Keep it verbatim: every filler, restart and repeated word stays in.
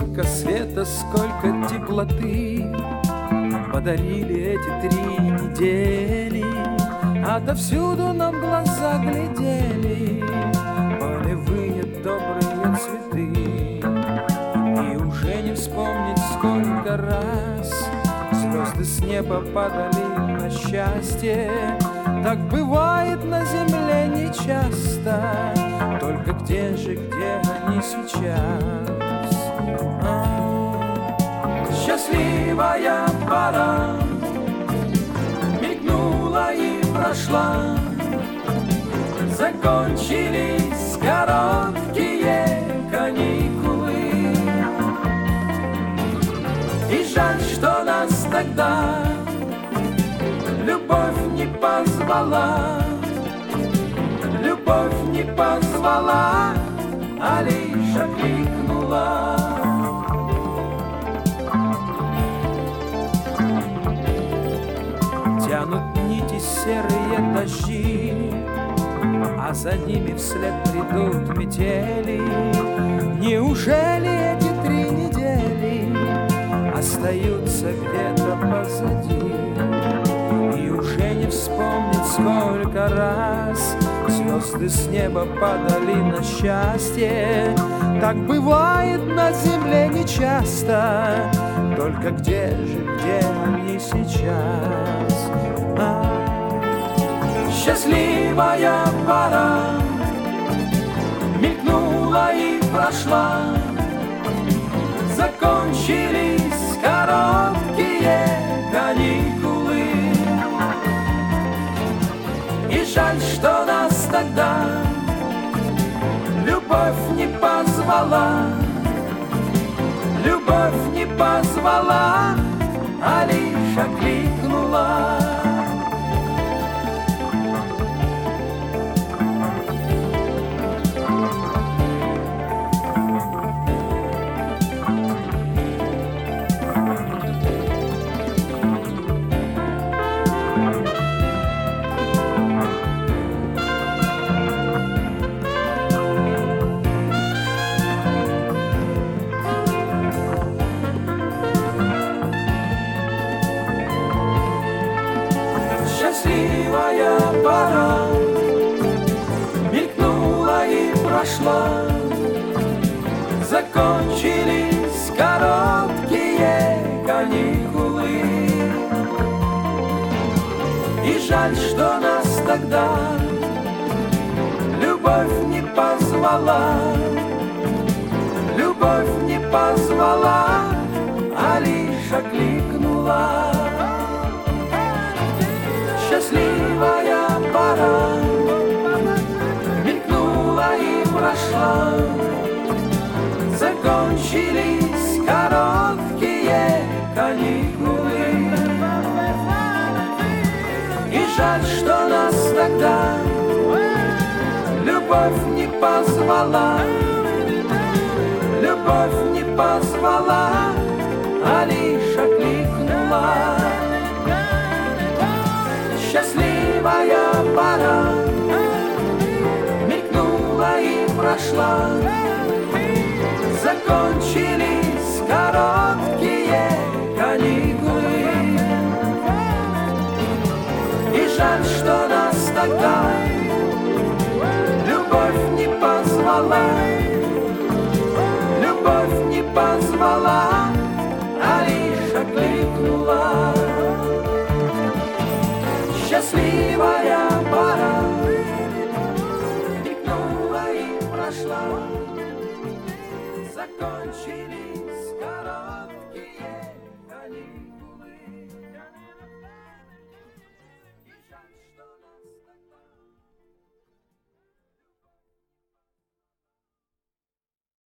Сколько света, сколько теплоты подарили эти три недели. Отовсюду нам глаза глядели полевые добрые цветы. И уже не вспомнить, сколько раз звезды с неба падали на счастье. Так бывает на земле нечасто. Только где же, где они сейчас? А, счастливая пора мелькнула и прошла. Закончились короткие каникулы. И жаль, что нас тогда любовь не позвала. Любовь не позвала, а лишь окликнула. Тянут нити серые дожди, а за ними вслед придут метели. Неужели эти три недели остаются где-то позади? И уже не вспомнить, сколько раз звезды с неба падали на счастье. Так бывает на земле нечасто. Только где же, где они сейчас? А, счастливая пора мелькнула и прошла. Закончились короткие каникулы. И жаль, что нас тогда любовь не позвала. Любовь не позвала, а лишь окликнула. Счастливая пора мелькнула и прошла. Закончились короткие каникулы. И жаль, что нас тогда любовь не позвала. Любовь не позвала, а лишь окликнула. Счастливая пора мелькнула и прошла. Закончились короткие каникулы. И жаль, что нас тогда любовь не позвала. Любовь не позвала, а лишь окликнула. Счастливая пора мелькнула и прошла. Закончились короткие каникулы. И жаль, что нас тогда любовь не позвала. Любовь не позвала, а лишь окликнула. Счастливая